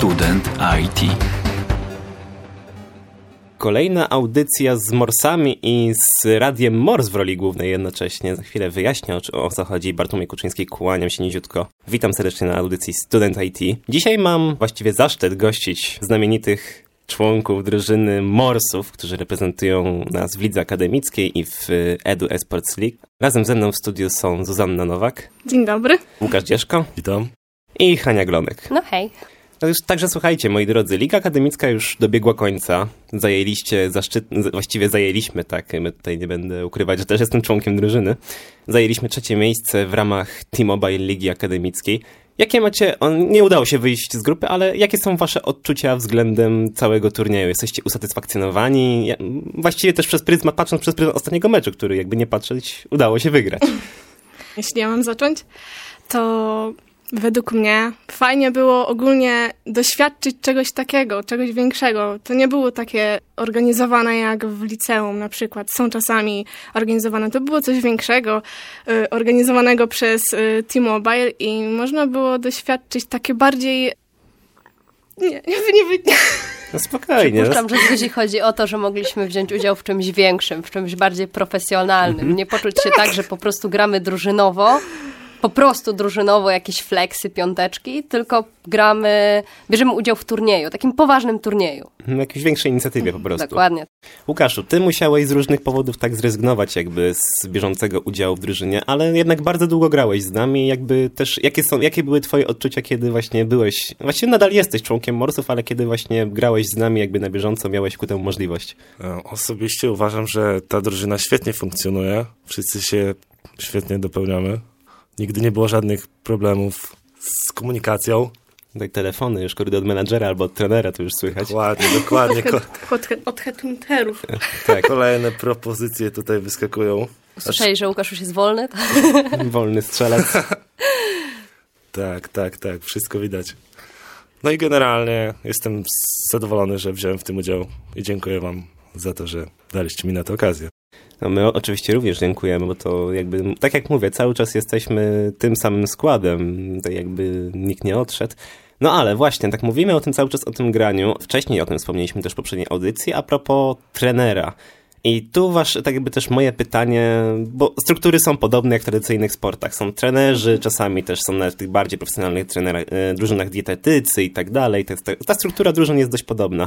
Student IT. Kolejna audycja z Morsami i z Radiem Mors w roli głównej jednocześnie. Za chwilę wyjaśnię, o co chodzi. Bartłomiej Kuczyński, kłaniam się niziutko. Witam serdecznie na audycji Student IT. Dzisiaj mam właściwie zaszczyt gościć znamienitych członków drużyny Morsów, którzy reprezentują nas w lidze akademickiej i w Edu Esports League. Razem ze mną w studiu są Zuzanna Nowak. Dzień dobry. Łukasz Dzieszko. Witam. I Hania Glonek. No hej. Także słuchajcie, moi drodzy, Liga Akademicka już dobiegła końca. Zajęliśmy, tak, my tutaj nie będę ukrywać, że też jestem członkiem drużyny. Zajęliśmy 3. miejsce w ramach T-Mobile Ligi Akademickiej. Jakie macie, nie udało się wyjść z grupy, ale jakie są wasze odczucia względem całego turnieju? Jesteście usatysfakcjonowani? Właściwie też patrząc przez pryzmat ostatniego meczu, który jakby nie patrzeć, udało się wygrać. Jeśli ja mam zacząć, to według mnie fajnie było ogólnie doświadczyć czegoś takiego, czegoś większego. To nie było takie organizowane jak w liceum na przykład. Są czasami organizowane. To było coś większego, organizowanego przez T-Mobile i można było doświadczyć takie bardziej... Nie. No spokojnie. Przypuszczam, że ludzi chodzi o to, że mogliśmy wziąć udział w czymś większym, w czymś bardziej profesjonalnym. Nie poczuć się tak, że po prostu gramy drużynowo, jakieś fleksy, piąteczki, tylko bierzemy udział w turnieju, takim poważnym turnieju. Jakiejś większej inicjatywie po prostu. Dokładnie. Łukaszu, ty musiałeś z różnych powodów tak zrezygnować jakby z bieżącego udziału w drużynie, ale jednak bardzo długo grałeś z nami, jakby też, jakie były twoje odczucia, kiedy właśnie właściwie nadal jesteś członkiem Morsów, ale kiedy właśnie grałeś z nami jakby na bieżąco, miałeś ku temu możliwość? Osobiście uważam, że ta drużyna świetnie funkcjonuje, wszyscy się świetnie dopełniamy. Nigdy nie było żadnych problemów z komunikacją. Tutaj telefony już od menadżera albo od trenera, to już słychać. Dokładnie. Od headhunterów. Tak. Kolejne propozycje tutaj wyskakują. Usłyszeli, że Łukasz już jest wolny? Wolny strzelec. Tak. Wszystko widać. No i generalnie jestem zadowolony, że wziąłem w tym udział i dziękuję wam za to, że daliście mi na to okazję. No my oczywiście również dziękujemy, bo to jakby, tak jak mówię, cały czas jesteśmy tym samym składem, tak jakby nikt nie odszedł. No ale właśnie, tak mówimy cały czas o tym graniu. Wcześniej o tym wspomnieliśmy też w poprzedniej audycji, a propos trenera. I tu tak jakby też moje pytanie, bo struktury są podobne jak w tradycyjnych sportach. Są trenerzy, czasami też są nawet w tych bardziej profesjonalnych drużynach dietetycy i tak dalej. Ta struktura drużyn jest dość podobna.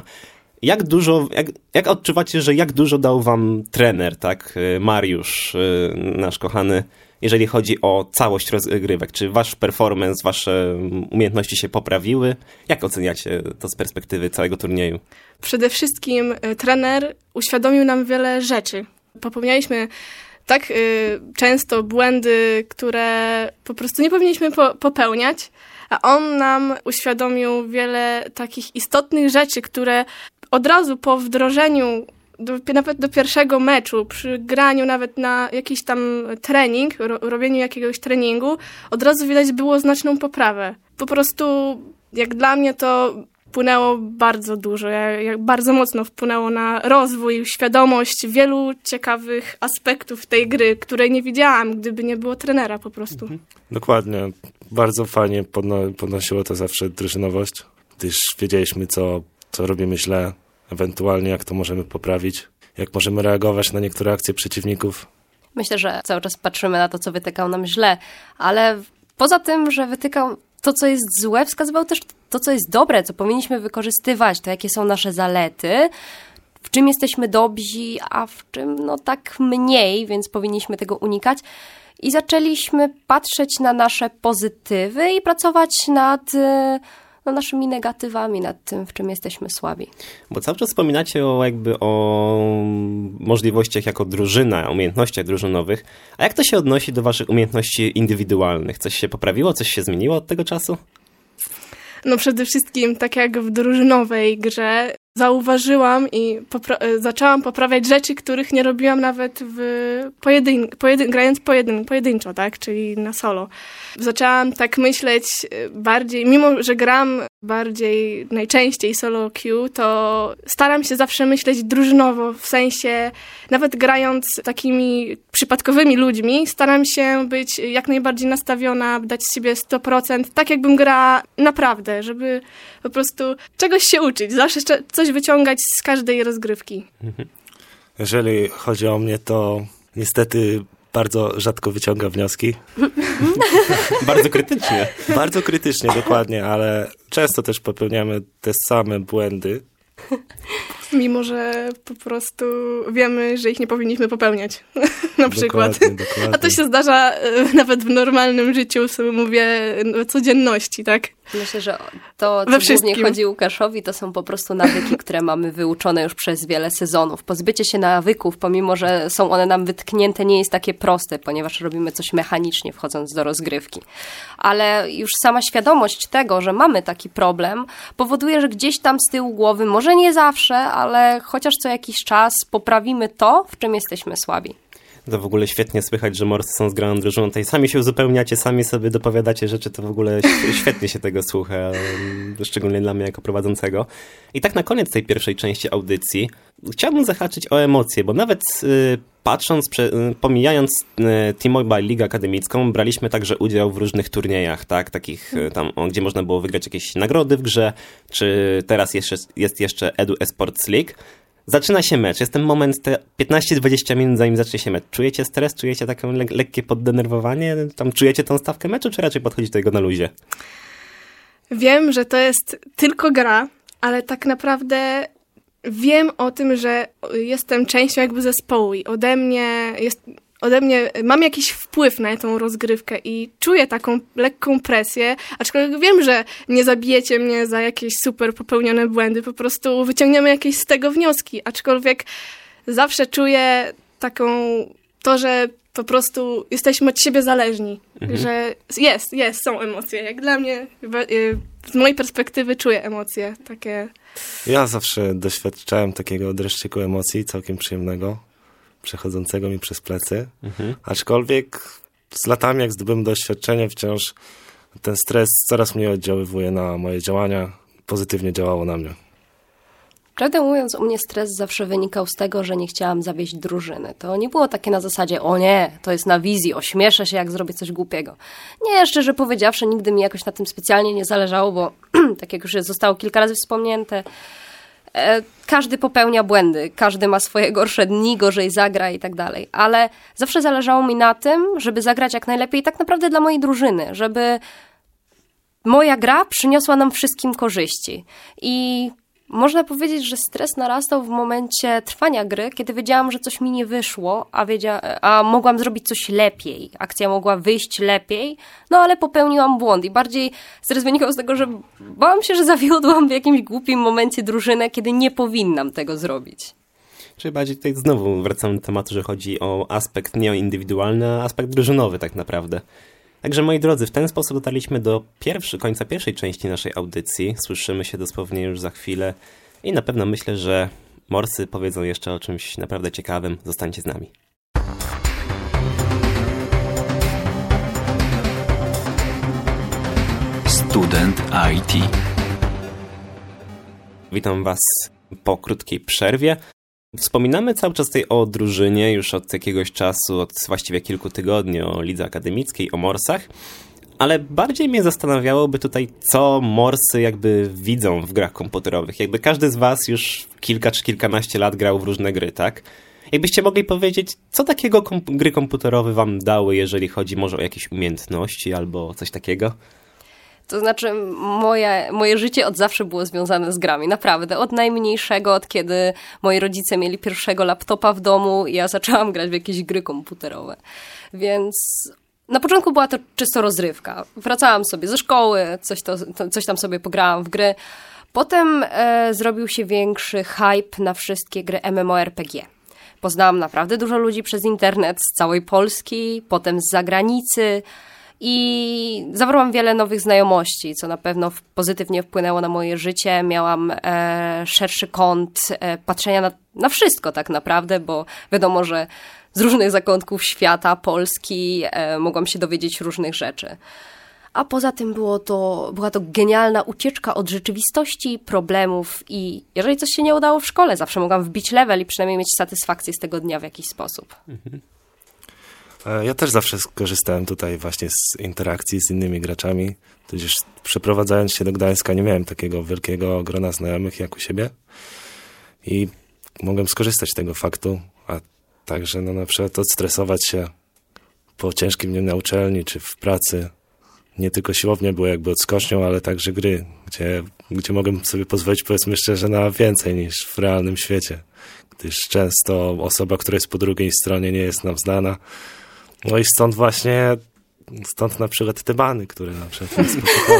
Jak odczuwacie, że jak dużo dał wam trener, tak, Mariusz, nasz kochany, jeżeli chodzi o całość rozgrywek? Czy wasz performance, wasze umiejętności się poprawiły? Jak oceniacie to z perspektywy całego turnieju? Przede wszystkim trener uświadomił nam wiele rzeczy. Popełnialiśmy tak często błędy, które po prostu nie powinniśmy popełniać, a on nam uświadomił wiele takich istotnych rzeczy, które od razu po wdrożeniu, nawet do pierwszego meczu, przy graniu nawet na jakiś tam trening, robieniu jakiegoś treningu, od razu widać było znaczną poprawę. Po prostu jak dla mnie to wpłynęło bardzo dużo, bardzo mocno wpłynęło na rozwój, świadomość wielu ciekawych aspektów tej gry, której nie widziałam, gdyby nie było trenera po prostu. Dokładnie. Bardzo fajnie podnosiło to zawsze drużynowość, gdyż wiedzieliśmy, co robimy źle, ewentualnie jak to możemy poprawić, jak możemy reagować na niektóre akcje przeciwników. Myślę, że cały czas patrzymy na to, co wytykał nam źle, ale poza tym, że wytykał to, co jest złe, wskazywał też to, co jest dobre, co powinniśmy wykorzystywać, to jakie są nasze zalety, w czym jesteśmy dobrzy, a w czym tak mniej, więc powinniśmy tego unikać. I zaczęliśmy patrzeć na nasze pozytywy i pracować nad naszymi negatywami, nad tym, w czym jesteśmy słabi. Bo cały czas wspominacie o możliwościach jako drużyna, o umiejętnościach drużynowych. A jak to się odnosi do waszych umiejętności indywidualnych? Coś się poprawiło? Coś się zmieniło od tego czasu? No przede wszystkim, tak jak w drużynowej grze, zauważyłam i zaczęłam poprawiać rzeczy, których nie robiłam nawet grając pojedynczo, tak, czyli na solo. Zaczęłam tak myśleć bardziej, mimo że gram bardziej najczęściej solo queue, to staram się zawsze myśleć drużynowo, w sensie nawet grając takimi przypadkowymi ludźmi, staram się być jak najbardziej nastawiona, dać z siebie 100%, tak jakbym grała naprawdę, żeby po prostu czegoś się uczyć, zawsze coś wyciągać z każdej rozgrywki. Jeżeli chodzi o mnie, to niestety bardzo rzadko wyciągam wnioski. Bardzo krytycznie. Bardzo krytycznie, dokładnie, ale często też popełniamy te same błędy. Mimo że po prostu wiemy, że ich nie powinniśmy popełniać. Na przykład. Dokładnie. A to się zdarza nawet w normalnym życiu, sobie mówię, codzienności, tak? Myślę, że to, co głównie chodzi Łukaszowi, to są po prostu nawyki, które mamy wyuczone już przez wiele sezonów. Pozbycie się nawyków, pomimo że są one nam wytknięte, nie jest takie proste, ponieważ robimy coś mechanicznie, wchodząc do rozgrywki. Ale już sama świadomość tego, że mamy taki problem, powoduje, że gdzieś tam z tyłu głowy, może nie zawsze, ale chociaż co jakiś czas poprawimy to, w czym jesteśmy słabi. To w ogóle świetnie słychać, że morscy są zgraną drużyną. Tutaj sami się uzupełniacie, sami sobie dopowiadacie rzeczy, to w ogóle świetnie się tego słucha, szczególnie dla mnie jako prowadzącego. I tak na koniec tej pierwszej części audycji chciałbym zahaczyć o emocje, bo nawet patrząc, pomijając T-Mobile Ligę Akademicką, braliśmy także udział w różnych turniejach, tak, takich tam, gdzie można było wygrać jakieś nagrody w grze, czy teraz jest jeszcze Edu Esports League. Zaczyna się mecz. Jest ten moment, te 15-20 minut, zanim zacznie się mecz. Czujecie stres? Czujecie takie lekkie poddenerwowanie? Tam czujecie tą stawkę meczu, czy raczej podchodzicie do tego na luzie? Wiem, że to jest tylko gra, ale tak naprawdę wiem o tym, że jestem częścią jakby zespołu i ode mnie mam jakiś wpływ na tą rozgrywkę i czuję taką lekką presję, aczkolwiek wiem, że nie zabijecie mnie za jakieś super popełnione błędy, po prostu wyciągniemy jakieś z tego wnioski, aczkolwiek zawsze czuję to, że po prostu jesteśmy od siebie zależni, że są emocje. Jak dla mnie, z mojej perspektywy czuję emocje takie. Ja zawsze doświadczałem takiego dreszczyku emocji, całkiem przyjemnego, przechodzącego mi przez plecy. Aczkolwiek z latami, jak zdobyłem doświadczenie, wciąż ten stres coraz mniej oddziaływuje na moje działania. Pozytywnie działało na mnie. Prawdę mówiąc, u mnie stres zawsze wynikał z tego, że nie chciałam zawieść drużyny. To nie było takie na zasadzie, o nie, to jest na wizji, ośmieszę się, jak zrobię coś głupiego. Nie, szczerze powiedziawszy, nigdy mi jakoś na tym specjalnie nie zależało, bo tak jak już zostało kilka razy wspomniane, każdy popełnia błędy, każdy ma swoje gorsze dni, gorzej zagra i tak dalej, ale zawsze zależało mi na tym, żeby zagrać jak najlepiej tak naprawdę dla mojej drużyny, żeby moja gra przyniosła nam wszystkim korzyści. I można powiedzieć, że stres narastał w momencie trwania gry, kiedy wiedziałam, że coś mi nie wyszło, a mogłam zrobić coś lepiej. Akcja mogła wyjść lepiej, no ale popełniłam błąd i bardziej stres wynikał z tego, że bałam się, że zawiodłam w jakimś głupim momencie drużynę, kiedy nie powinnam tego zrobić. Czyli bardziej tutaj znowu wracamy do tematu, że chodzi o aspekt nie o indywidualny, a aspekt drużynowy tak naprawdę. Także moi drodzy, w ten sposób dotarliśmy do końca pierwszej części naszej audycji. Słyszymy się dosłownie już za chwilę i na pewno myślę, że morscy powiedzą jeszcze o czymś naprawdę ciekawym. Zostańcie z nami. Student IT. Witam Was po krótkiej przerwie. Wspominamy cały czas tutaj o drużynie już od jakiegoś czasu, od właściwie kilku tygodni, o lidze akademickiej, o morsach, ale bardziej mnie zastanawiałoby tutaj, co morsy jakby widzą w grach komputerowych. Jakby każdy z Was już kilka czy kilkanaście lat grał w różne gry, tak? Jakbyście mogli powiedzieć, co takiego gry komputerowe Wam dały, jeżeli chodzi może o jakieś umiejętności albo coś takiego? To znaczy, moje życie od zawsze było związane z grami, naprawdę. Od najmniejszego, od kiedy moi rodzice mieli pierwszego laptopa w domu, ja zaczęłam grać w jakieś gry komputerowe. Więc na początku była to czysto rozrywka. Wracałam sobie ze szkoły, coś tam sobie pograłam w gry. Potem zrobił się większy hype na wszystkie gry MMORPG. Poznałam naprawdę dużo ludzi przez internet z całej Polski, potem z zagranicy. i zawarłam wiele nowych znajomości, co na pewno pozytywnie wpłynęło na moje życie. Miałam szerszy kąt patrzenia na wszystko tak naprawdę, bo wiadomo, że z różnych zakątków świata, Polski mogłam się dowiedzieć różnych rzeczy. A poza tym była to genialna ucieczka od rzeczywistości, problemów i jeżeli coś się nie udało w szkole, zawsze mogłam wbić level i przynajmniej mieć satysfakcję z tego dnia w jakiś sposób. Ja też zawsze skorzystałem tutaj właśnie z interakcji z innymi graczami. Tudzież przeprowadzając się do Gdańska nie miałem takiego wielkiego grona znajomych jak u siebie i mogłem skorzystać z tego faktu, a także na przykład odstresować się po ciężkim dniu na uczelni czy w pracy. Nie tylko siłownia była jakby odskocznią, ale także gry, gdzie mogłem sobie pozwolić, powiedzmy szczerze, na więcej niż w realnym świecie. Gdyż często osoba, która jest po drugiej stronie, nie jest nam znana. No i stąd na przykład te bany, które na przykład nas spotykały.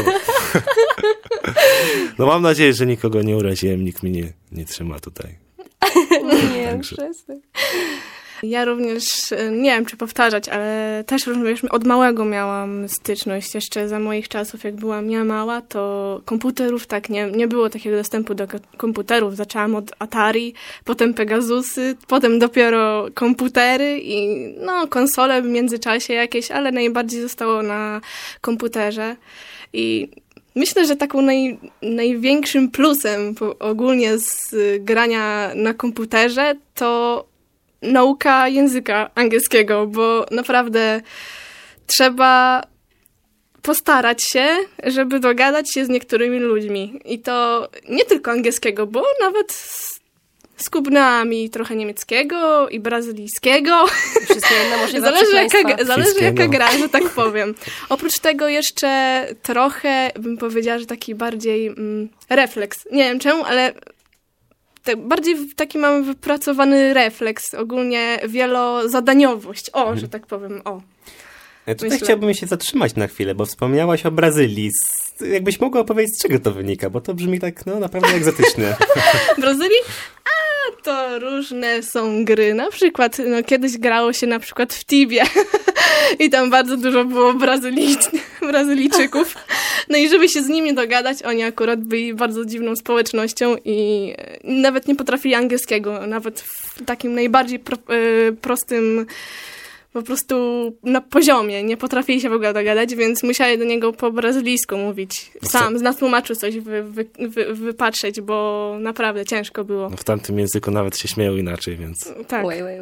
No mam nadzieję, że nikogo nie uraziłem, nikt mnie nie trzyma tutaj. Nie, przestań. Ja również, nie wiem czy powtarzać, ale też również od małego miałam styczność. Jeszcze za moich czasów, jak byłam ja mała, to komputerów tak nie było takiego dostępu do komputerów. Zaczęłam od Atari, potem Pegasusy, potem dopiero komputery i konsole w międzyczasie jakieś, ale najbardziej zostało na komputerze. I myślę, że taką największym plusem ogólnie z grania na komputerze to nauka języka angielskiego, bo naprawdę trzeba postarać się, żeby dogadać się z niektórymi ludźmi. I to nie tylko angielskiego, bo nawet z Kubnami trochę niemieckiego i brazylijskiego. Wszystkie inne możliwe Zależy jaka gra, że tak powiem. Oprócz tego jeszcze trochę, bym powiedziała, że taki bardziej refleks. Nie wiem czemu, ale bardziej taki mamy wypracowany refleks, ogólnie wielozadaniowość. Że tak powiem, Tutaj chciałbym się zatrzymać na chwilę, bo wspomniałaś o Brazylii. Jakbyś mogła opowiedzieć, z czego to wynika, bo to brzmi tak naprawdę egzotycznie. Brazylii? To różne są gry. Na przykład kiedyś grało się na przykład w Tibie i tam bardzo dużo było Brazylijczyków. No i żeby się z nimi dogadać, oni akurat byli bardzo dziwną społecznością i nawet nie potrafili angielskiego, nawet w takim najbardziej prostym po prostu na poziomie. Nie potrafili się w ogóle dogadać, więc musieli do niego po brazylijsku mówić. Sam, z nas tłumaczył coś wypatrzeć, bo naprawdę ciężko było. No w tamtym języku nawet się śmieją inaczej, więc... Tak.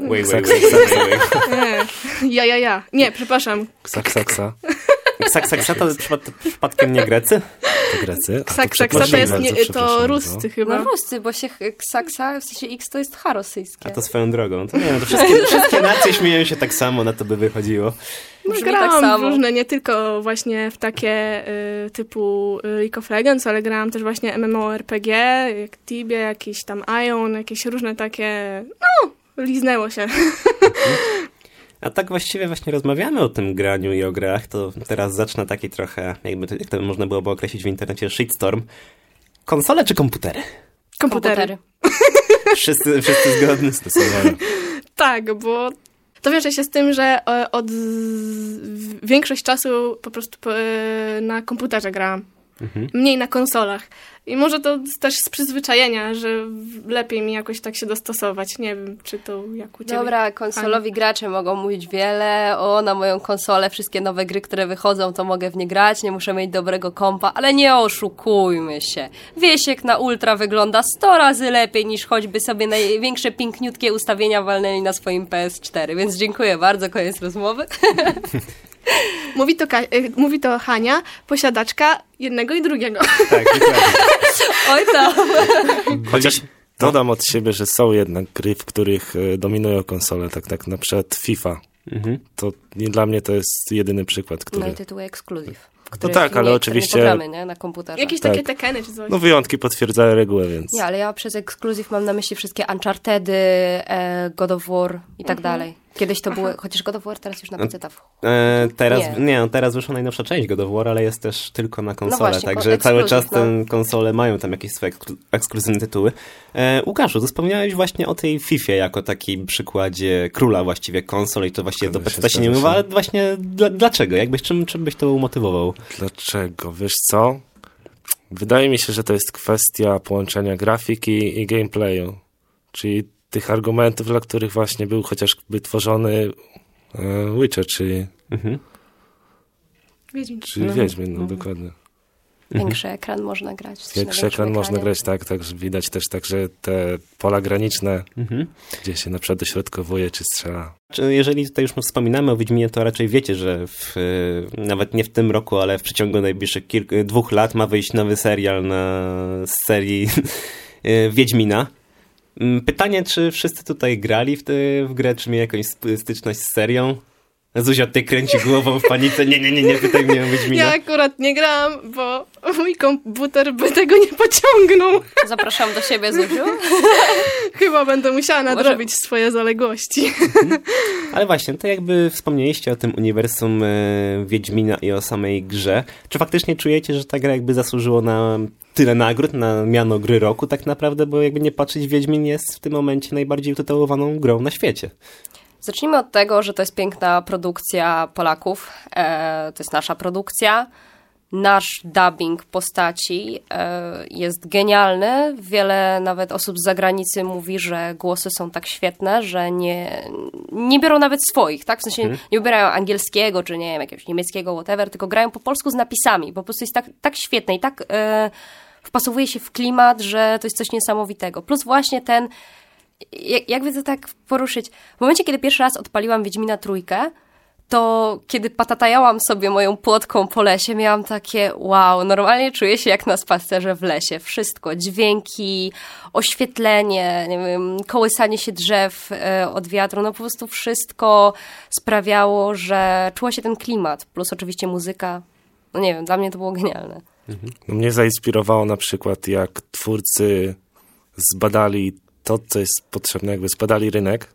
Ja. Nie, przepraszam. Ksaksa. Ksaksa to przypadkiem nie Grecy? To Grecy? Ksaksa to Ruscy chyba. No Ruscy, bo się ksaksa, w sensie X to jest rosyjskie. A to swoją drogą. To nie wiem, to wszystkie nacje śmieją się tak samo, na to by wychodziło. Grałam tak różne, nie tylko właśnie w takie typu League of Legends, ale grałam też właśnie MMORPG, jak Tibie, jakiś tam Ion, jakieś różne takie, liznęło się. A tak właściwie właśnie rozmawiamy o tym graniu i o grach, to teraz zacznę taki trochę, jak to można byłoby określić w internecie, shitstorm. Konsole czy komputery? Komputery. Wszyscy zgodni stosunkowo. Tak, bo to wiąże się z tym, że od większość czasu po prostu na komputerze grałam. Mniej na konsolach. I może to też z przyzwyczajenia, że lepiej mi jakoś tak się dostosować. Nie wiem, czy to jak u ciebie. Dobra, konsolowi gracze mogą mówić wiele. Na moją konsolę wszystkie nowe gry, które wychodzą, to mogę w nie grać. Nie muszę mieć dobrego kompa, ale nie oszukujmy się. Wiesiek na ultra wygląda 100 razy lepiej niż choćby sobie największe piękniutkie ustawienia walnęli na swoim PS4. Więc dziękuję bardzo, koniec rozmowy. Mówi to Hania, posiadaczka jednego i drugiego. Tak, dokładnie. Oj tam. Chociaż dodam od siebie, że są jednak gry, w których dominują konsole, tak na przykład FIFA. To nie dla mnie to jest jedyny przykład, który... No i tytuły ekskluzyw. No tak, ale oczywiście... Programy, nie? Na komputerze. Jakieś takie Tekeny czy coś. No wyjątki potwierdzają regułę, więc... Nie, ale ja przez ekskluzyw mam na myśli wszystkie Unchartedy, God of War i tak dalej. Kiedyś to były, chociaż God of War teraz już na PC-ta teraz wyszła najnowsza część God of War, ale jest też tylko na konsolę, właśnie, także cały czas te konsole mają tam jakieś swoje ekskluzywne tytuły. Łukaszu, ty wspomniałeś właśnie o tej Fifie jako takim przykładzie króla właściwie konsol i to właściwie do PC się nie mówi, ale właśnie dlaczego? Czym byś to umotywował? Dlaczego? Wiesz co? Wydaje mi się, że to jest kwestia połączenia grafiki i gameplayu, czyli tych argumentów, dla których właśnie był chociażby tworzony Witcher, czyli Wiedźmin, dokładnie. Większy ekran można grać. Większy ekran można grać, tak, że widać też tak, że te pola graniczne, gdzie się na przykład dośrodkowuje czy strzela. Jeżeli tutaj już wspominamy o Wiedźminie, to raczej wiecie, że nawet nie w tym roku, ale w przeciągu najbliższych 2 lat ma wyjść nowy serial z serii Wiedźmina. Pytanie, czy wszyscy tutaj grali w grę, czy mieli jakąś styczność z serią? Zuzia tutaj kręci głową w panice. Nie pytaj mnie o Wiedźmina. Ja akurat nie grałam, bo mój komputer by tego nie pociągnął. Zapraszam do siebie, Zuziu. Chyba będę musiała nadrobić swoje zaległości. Ale właśnie, to jakby wspomnieliście o tym uniwersum Wiedźmina i o samej grze. Czy faktycznie czujecie, że ta gra jakby zasłużyła na tyle nagród, na miano gry roku tak naprawdę, bo jakby nie patrzeć, Wiedźmin jest w tym momencie najbardziej utytułowaną grą na świecie. Zacznijmy od tego, że to jest piękna produkcja Polaków. To jest nasza produkcja. Nasz dubbing postaci jest genialny. Wiele nawet osób z zagranicy mówi, że głosy są tak świetne, że nie biorą nawet swoich, tak? W sensie nie wybierają angielskiego, czy nie wiem, jakiegoś niemieckiego, whatever, tylko grają po polsku z napisami. Po prostu jest tak świetne i tak wpasowuje się w klimat, że to jest coś niesamowitego. Plus właśnie ten, jakby to tak poruszyć, w momencie, kiedy pierwszy raz odpaliłam Wiedźmina Trójkę, to kiedy patatajałam sobie moją płotką po lesie, miałam takie wow, normalnie czuję się jak na spacerze w lesie. Wszystko, dźwięki, oświetlenie, nie wiem, kołysanie się drzew od wiatru, no po prostu wszystko sprawiało, że czuła się ten klimat. Plus oczywiście muzyka, no nie wiem, dla mnie to było genialne. No mnie zainspirowało na przykład, jak twórcy zbadali to, co jest potrzebne, jakby zbadali rynek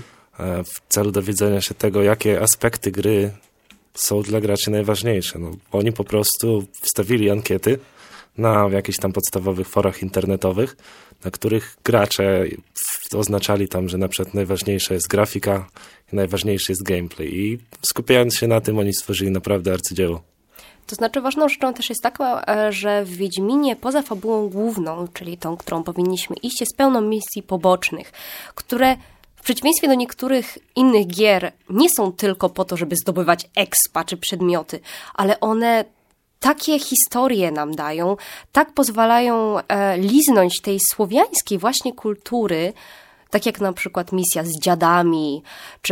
w celu dowiedzenia się tego, jakie aspekty gry są dla graczy najważniejsze. No, oni po prostu wstawili ankiety na jakichś tam podstawowych forach internetowych, na których gracze oznaczali tam, że na przykład najważniejsza jest grafika i najważniejszy jest gameplay. I skupiając się na tym, oni stworzyli naprawdę arcydzieło. To znaczy ważną rzeczą też jest taka, że w Wiedźminie poza fabułą główną, czyli tą, którą powinniśmy iść, jest pełno misji pobocznych, które w przeciwieństwie do niektórych innych gier nie są tylko po to, żeby zdobywać expa czy przedmioty, ale one takie historie nam dają, tak pozwalają liznąć tej słowiańskiej właśnie kultury, tak jak na przykład misja z dziadami, czy...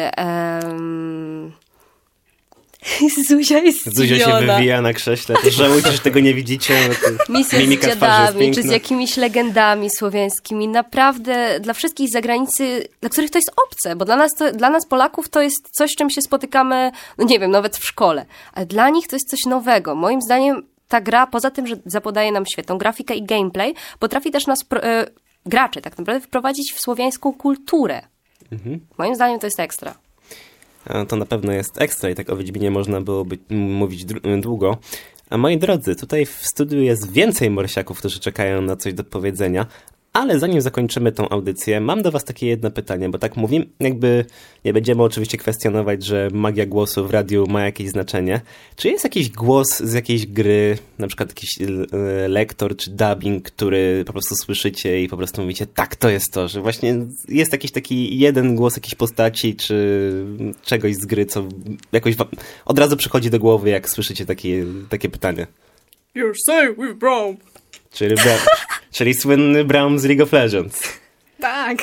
Zuzia się wywija na krześle. To żałujcie, że tego nie widzicie. Misja z dziadami, czy z jakimiś legendami słowiańskimi. Naprawdę dla wszystkich z zagranicy, dla których to jest obce, bo dla nas Polaków to jest coś, z czym się spotykamy, no nie wiem, nawet w szkole. Ale dla nich to jest coś nowego. Moim zdaniem ta gra, poza tym, że zapodaje nam świetną grafikę i gameplay, potrafi też nas, graczy tak naprawdę, wprowadzić w słowiańską kulturę. Moim zdaniem to jest ekstra. To na pewno jest ekstra i tak o Wiedźminie można byłoby mówić długo. A moi drodzy, tutaj w studiu jest więcej morsiaków, którzy czekają na coś do powiedzenia, ale zanim zakończymy tą audycję, mam do was takie jedno pytanie, bo tak mówimy, jakby nie będziemy oczywiście kwestionować, że magia głosu w radiu ma jakieś znaczenie. Czy jest jakiś głos z jakiejś gry, na przykład jakiś lektor czy dubbing, który po prostu słyszycie i po prostu mówicie, tak, to jest to, że właśnie jest jakiś taki jeden głos jakiejś postaci czy czegoś z gry, co jakoś wam od razu przychodzi do głowy, jak słyszycie takie pytanie? You're safe with Braum. Czyli słynny Braum z League of Legends. Tak.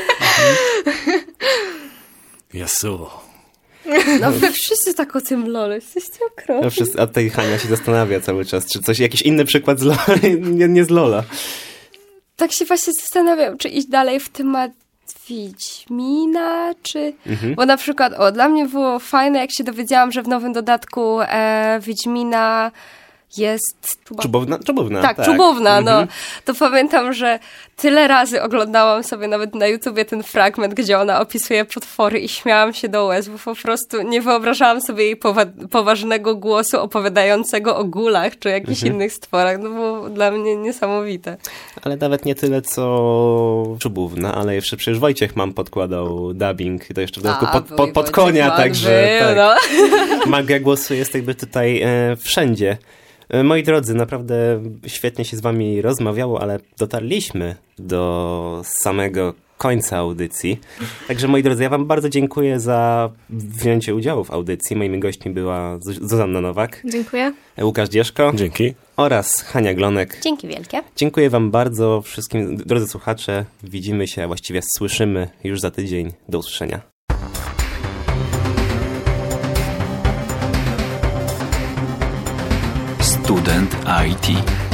Yasuo. No wy wszyscy tak o tym LoL, jesteście okropni. A tutaj Hania się zastanawia cały czas, czy jakiś inny przykład z LoL, nie z LoLa. Tak się właśnie zastanawiam, czy iść dalej w temat Wiedźmina, czy... Bo na przykład, dla mnie było fajne, jak się dowiedziałam, że w nowym dodatku Wiedźmina jest... Czubówna. Tak, Czubówna, no. To pamiętam, że tyle razy oglądałam sobie nawet na YouTubie ten fragment, gdzie ona opisuje potwory i śmiałam się do łez, bo po prostu nie wyobrażałam sobie jej poważnego głosu opowiadającego o gulach czy jakichś innych stworach. No było dla mnie niesamowite. Ale nawet nie tyle, co Czubówna, ale jeszcze przecież Wojciech Mann podkładał dubbing, to jeszcze w dodatku pod konia, także tak. No. Magia głosu jest jakby tutaj wszędzie. Moi drodzy, naprawdę świetnie się z wami rozmawiało, ale dotarliśmy do samego końca audycji. Także moi drodzy, ja wam bardzo dziękuję za wzięcie udziału w audycji. Moimi gośćmi była Zuzanna Nowak. Dziękuję. Łukasz Dzieszko. Dzięki. Oraz Hania Glonek. Dzięki wielkie. Dziękuję wam bardzo wszystkim, drodzy słuchacze. Widzimy się, a właściwie słyszymy już za tydzień. Do usłyszenia. Student IT.